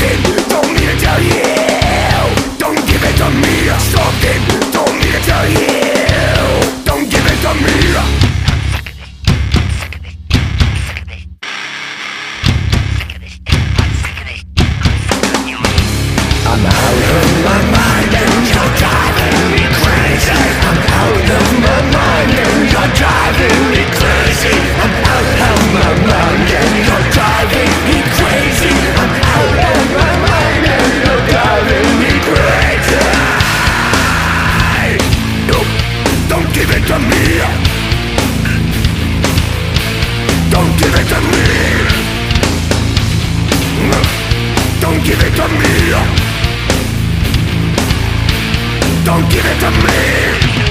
Something, don't need to tell you. Don't give it to me. Something, don't need to tell you. Don't give it to me. I'm out of my mind and you're driving me crazy. I'm out of my mind and you're driving me crazy. I'm out of my mind and you're driving me crazy. I'm out of my mind and you're driving me crazy. No, don't give it to me. Don't give it to me. Don't give it to me. Don't give it to me.